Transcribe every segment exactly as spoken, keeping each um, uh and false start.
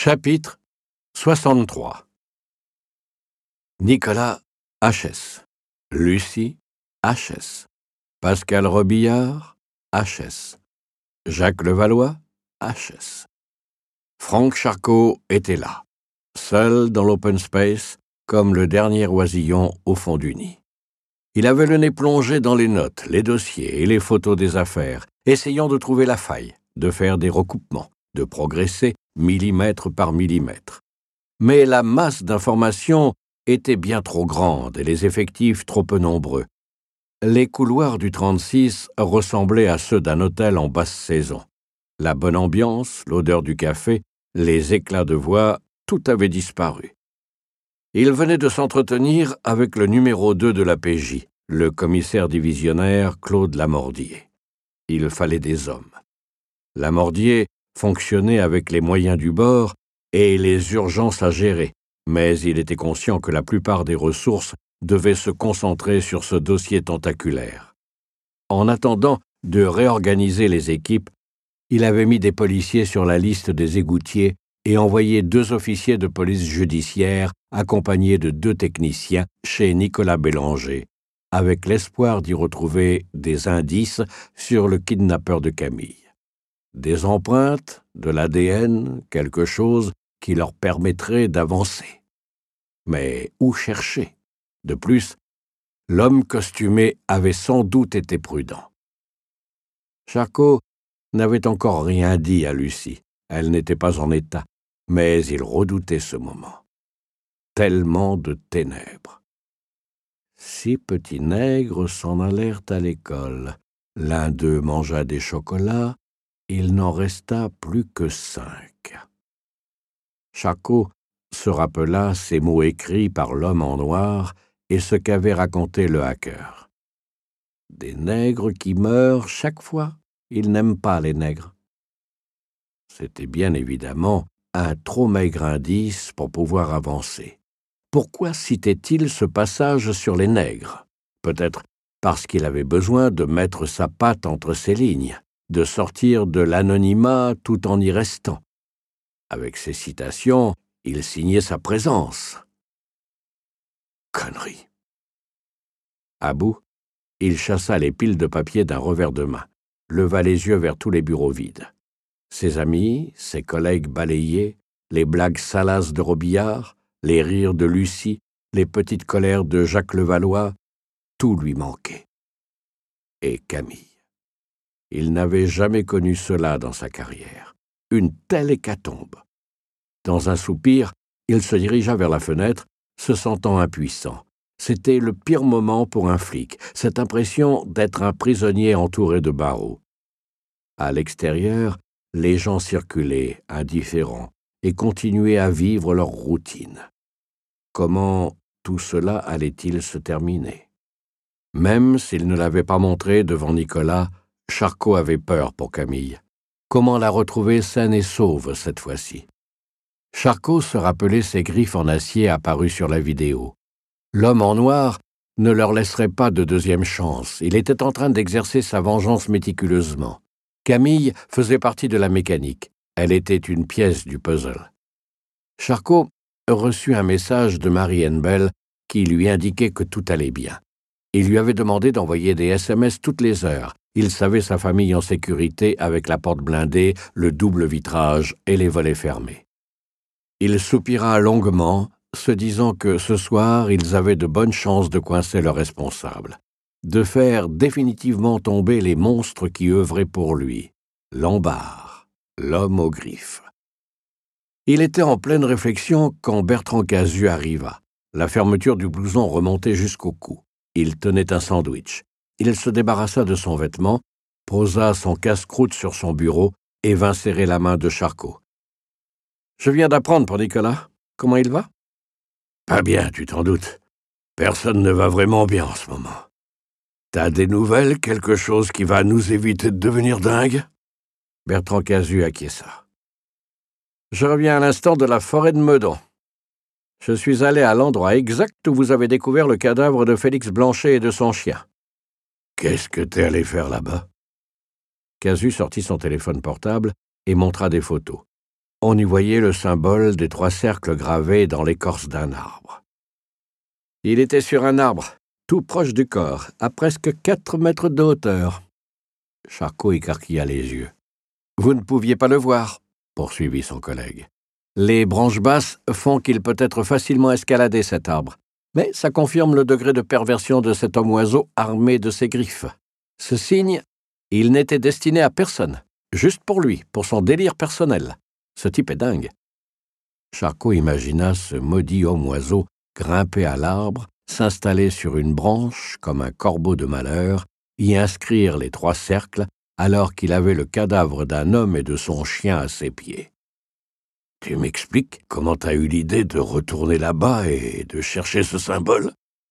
Chapitre soixante-trois. Nicolas H S, Lucie H S, Pascal Robillard H S, Jacques Levallois H S. Franck Charcot était là, seul dans l'open space, comme le dernier oisillon au fond du nid. Il avait le nez plongé dans les notes, les dossiers et les photos des affaires, essayant de trouver la faille, de faire des recoupements, de progresser millimètre par millimètre. Mais la masse d'informations était bien trop grande et les effectifs trop peu nombreux. Les couloirs du trente-six ressemblaient à ceux d'un hôtel en basse saison. La bonne ambiance, l'odeur du café, les éclats de voix, tout avait disparu. Il venait de s'entretenir avec le numéro deux de la P J, le commissaire divisionnaire Claude Lamordier. Il fallait des hommes. Lamordier fonctionnait avec les moyens du bord et les urgences à gérer, mais il était conscient que la plupart des ressources devaient se concentrer sur ce dossier tentaculaire. En attendant de réorganiser les équipes, il avait mis des policiers sur la liste des égoutiers et envoyé deux officiers de police judiciaire accompagnés de deux techniciens chez Nicolas Bélanger, avec l'espoir d'y retrouver des indices sur le kidnappeur de Camille. Des empreintes, de l'A D N, quelque chose qui leur permettrait d'avancer. Mais où chercher? De plus, l'homme costumé avait sans doute été prudent. Charcot n'avait encore rien dit à Lucie. Elle n'était pas en état, mais il redoutait ce moment. Tellement de ténèbres. Six petits nègres s'en allèrent à l'école. L'un d'eux mangea des chocolats. Il n'en resta plus que cinq. Charcot se rappela ces mots écrits par l'homme en noir et ce qu'avait raconté le hacker. Des nègres qui meurent chaque fois, ils n'aiment pas les nègres. C'était bien évidemment un trop maigre indice pour pouvoir avancer. Pourquoi citait-il ce passage sur les nègres? Peut-être parce qu'il avait besoin de mettre sa patte entre ces lignes, de sortir de l'anonymat tout en y restant. Avec ces citations, il signait sa présence. Connerie. À bout, il chassa les piles de papier d'un revers de main, leva les yeux vers tous les bureaux vides. Ses amis, ses collègues balayés, les blagues salaces de Robillard, les rires de Lucie, les petites colères de Jacques Levallois, tout lui manquait. Et Camille. Il n'avait jamais connu cela dans sa carrière. Une telle hécatombe. Dans un soupir, il se dirigea vers la fenêtre, se sentant impuissant. C'était le pire moment pour un flic, cette impression d'être un prisonnier entouré de barreaux. À l'extérieur, les gens circulaient, indifférents, et continuaient à vivre leur routine. Comment tout cela allait-il se terminer? Même s'il ne l'avait pas montré devant Nicolas, Charcot avait peur pour Camille. Comment la retrouver saine et sauve cette fois-ci? Charcot se rappelait ces griffes en acier apparues sur la vidéo. L'homme en noir ne leur laisserait pas de deuxième chance. Il était en train d'exercer sa vengeance méticuleusement. Camille faisait partie de la mécanique. Elle était une pièce du puzzle. Charcot reçut un message de Marianne Bell qui lui indiquait que tout allait bien. Il lui avait demandé d'envoyer des S M S toutes les heures. Il savait sa famille en sécurité avec la porte blindée, le double vitrage et les volets fermés. Il soupira longuement, se disant que ce soir, ils avaient de bonnes chances de coincer leur responsable, de faire définitivement tomber les monstres qui œuvraient pour lui. Lombard, l'homme aux griffes. Il était en pleine réflexion quand Bertrand Cazu arriva. La fermeture du blouson remontait jusqu'au cou. Il tenait un sandwich. Il se débarrassa de son vêtement, posa son casse-croûte sur son bureau et vint serrer la main de Charcot. « Je viens d'apprendre pour Nicolas. Comment il va? »« Pas bien, tu t'en doutes. Personne ne va vraiment bien en ce moment. T'as des nouvelles, quelque chose qui va nous éviter de devenir dingues ?» Bertrand Cazu acquiesça. « Je reviens à l'instant de la forêt de Meudon. Je suis allé à l'endroit exact où vous avez découvert le cadavre de Félix Blanchet et de son chien. »« Qu'est-ce que t'es allé faire là-bas ?» Cazu sortit son téléphone portable et montra des photos. On y voyait le symbole des trois cercles gravés dans l'écorce d'un arbre. Il était sur un arbre, tout proche du corps, à presque quatre mètres de hauteur. Charcot écarquilla les yeux. « Vous ne pouviez pas le voir, » poursuivit son collègue. « Les branches basses font qu'il peut être facilement escaladé, cet arbre. Mais ça confirme le degré de perversion de cet homme-oiseau armé de ses griffes. Ce signe, il n'était destiné à personne, juste pour lui, pour son délire personnel. Ce type est dingue. » Charcot imagina ce maudit homme-oiseau grimper à l'arbre, s'installer sur une branche comme un corbeau de malheur, y inscrire les trois cercles, alors qu'il avait le cadavre d'un homme et de son chien à ses pieds. « Tu m'expliques comment t'as eu l'idée de retourner là-bas et de chercher ce symbole ?»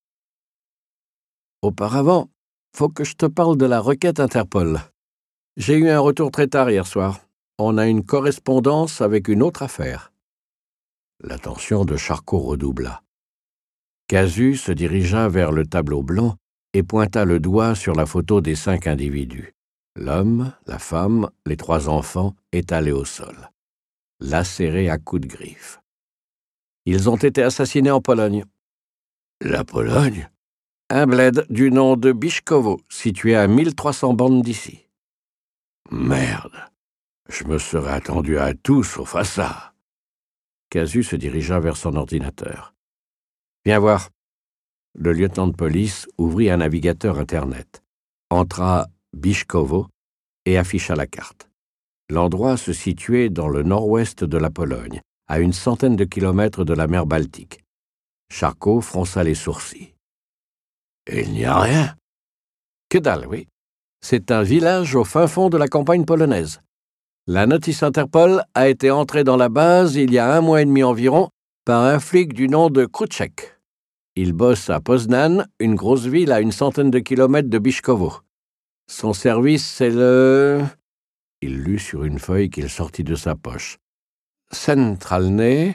Auparavant, faut que je te parle de la requête Interpol. J'ai eu un retour très tard hier soir. On a une correspondance avec une autre affaire. L'attention de Charcot redoubla. Casu se dirigea vers le tableau blanc et pointa le doigt sur la photo des cinq individus. L'homme, la femme, les trois enfants étalés au sol, lacérés à coups de griffes. Ils ont été assassinés en Pologne. La Pologne ? Un bled du nom de Biszkowo, situé à mille trois cents bornes d'ici. Merde, je me serais attendu à tout sauf à ça. Casu se dirigea vers son ordinateur. Viens voir. Le lieutenant de police ouvrit un navigateur Internet, entra Biszkowo et afficha la carte. L'endroit se situait dans le nord-ouest de la Pologne, à une centaine de kilomètres de la mer Baltique. Charcot fronça les sourcils. « Il n'y a rien. » Que dalle, oui. C'est un village au fin fond de la campagne polonaise. La notice Interpol a été entrée dans la base il y a un mois et demi environ par un flic du nom de Kruczek. Il bosse à Poznan, une grosse ville à une centaine de kilomètres de Biszkowo. Son service, c'est le... Il lut sur une feuille qu'il sortit de sa poche. Centralne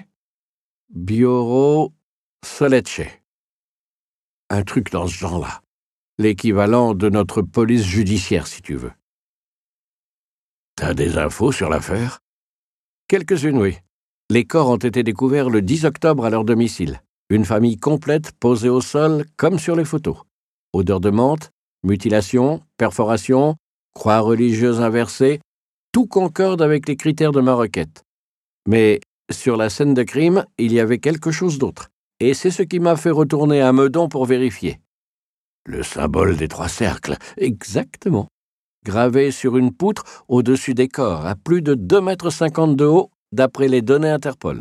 Biuro Śledcze. Un truc dans ce genre-là. L'équivalent de notre police judiciaire, si tu veux. T'as des infos sur l'affaire ? Quelques-unes, oui. Les corps ont été découverts le dix octobre à leur domicile. Une famille complète posée au sol comme sur les photos. Odeur de menthe, mutilation, perforation, croix religieuse inversée, tout concorde avec les critères de ma requête. Mais sur la scène de crime, il y avait quelque chose d'autre. Et c'est ce qui m'a fait retourner à Meudon pour vérifier. Le symbole des trois cercles, exactement. Gravé sur une poutre au-dessus des corps, à plus de deux mètres cinquante de haut, d'après les données Interpol.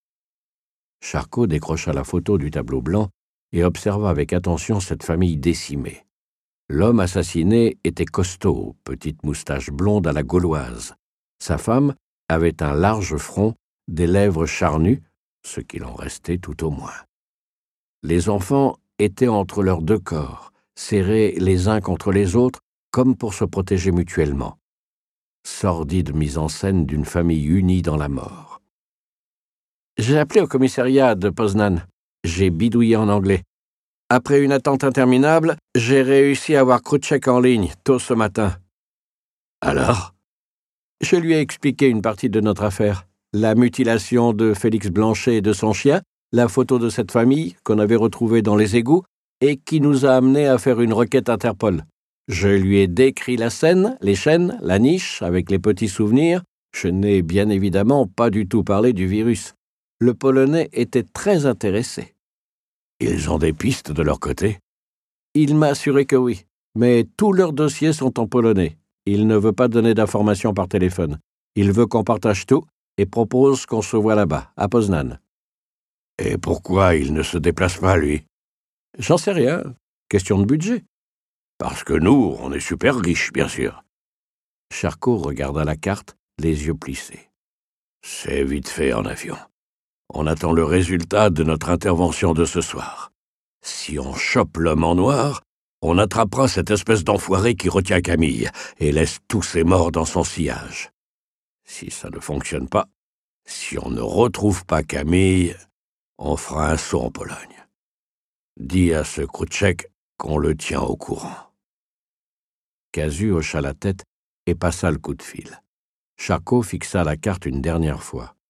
Charcot décrocha la photo du tableau blanc et observa avec attention cette famille décimée. L'homme assassiné était costaud, petite moustache blonde à la gauloise. Sa femme avait un large front, des lèvres charnues, ce qu'il en restait tout au moins. Les enfants étaient entre leurs deux corps, serrés les uns contre les autres, comme pour se protéger mutuellement. Sordide mise en scène d'une famille unie dans la mort. J'ai appelé au commissariat de Poznan. J'ai bidouillé en anglais. Après une attente interminable, j'ai réussi à avoir Kruczek en ligne, tôt ce matin. Alors ? Je lui ai expliqué une partie de notre affaire. La mutilation de Félix Blanchet et de son chien, la photo de cette famille qu'on avait retrouvée dans les égouts et qui nous a amenés à faire une requête Interpol. Je lui ai décrit la scène, les chaînes, la niche, avec les petits souvenirs. Je n'ai bien évidemment pas du tout parlé du virus. Le Polonais était très intéressé. Ils ont des pistes de leur côté ? Il m'a assuré que oui, mais tous leurs dossiers sont en polonais. Il ne veut pas donner d'informations par téléphone. Il veut qu'on partage tout et propose qu'on se voit là-bas, à Poznan. Et pourquoi il ne se déplace pas, lui ? J'en sais rien. Question de budget. Parce que nous, on est super riches, bien sûr. Charcot regarda la carte, les yeux plissés. C'est vite fait en avion. On attend le résultat de notre intervention de ce soir. Si on chope l'homme en noir, on attrapera cette espèce d'enfoiré qui retient Camille et laisse tous ses morts dans son sillage. Si ça ne fonctionne pas, si on ne retrouve pas Camille, on fera un saut en Pologne. Dis à ce Kruczek qu'on le tient au courant. Casu hocha la tête et passa le coup de fil. Charcot fixa la carte une dernière fois.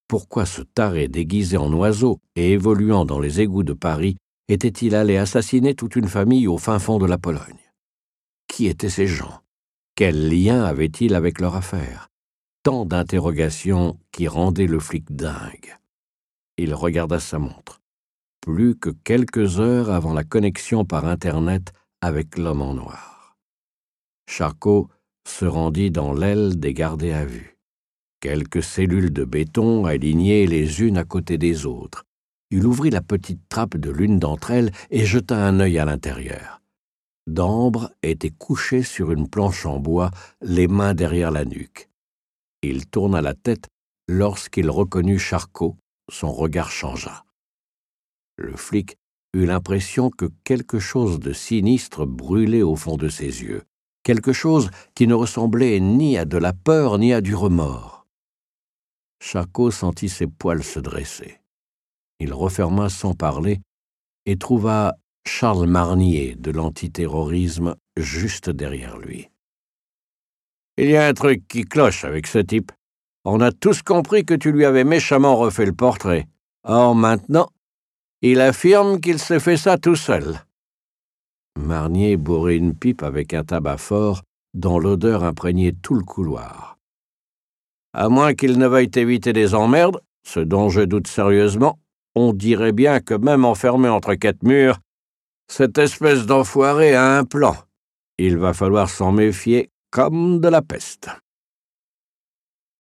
Pourquoi ce taré déguisé en oiseau et évoluant dans les égouts de Paris était-il allé assassiner toute une famille au fin fond de la Pologne? Qui étaient ces gens? Quel lien avaient-ils avec leur affaire? Tant d'interrogations qui rendaient le flic dingue. Il regarda sa montre. Plus que quelques heures avant la connexion par Internet avec l'homme en noir. Charcot se rendit dans l'aile des gardés à vue. Quelques cellules de béton alignées les unes à côté des autres. Il ouvrit la petite trappe de l'une d'entre elles et jeta un œil à l'intérieur. Dambre était couché sur une planche en bois, les mains derrière la nuque. Il tourna la tête lorsqu'il reconnut Charcot. Son regard changea. Le flic eut l'impression que quelque chose de sinistre brûlait au fond de ses yeux, quelque chose qui ne ressemblait ni à de la peur ni à du remords. Charcot sentit ses poils se dresser. Il referma sans parler et trouva Charles Marnier de l'antiterrorisme juste derrière lui. « Il y a un truc qui cloche avec ce type. On a tous compris que tu lui avais méchamment refait le portrait. Or maintenant, il affirme qu'il s'est fait ça tout seul. » Marnier bourrait une pipe avec un tabac fort dont l'odeur imprégnait tout le couloir. « À moins qu'il ne veuille t'éviter des emmerdes, ce dont je doute sérieusement, on dirait bien que même enfermé entre quatre murs, cette espèce d'enfoiré a un plan. Il va falloir s'en méfier comme de la peste. »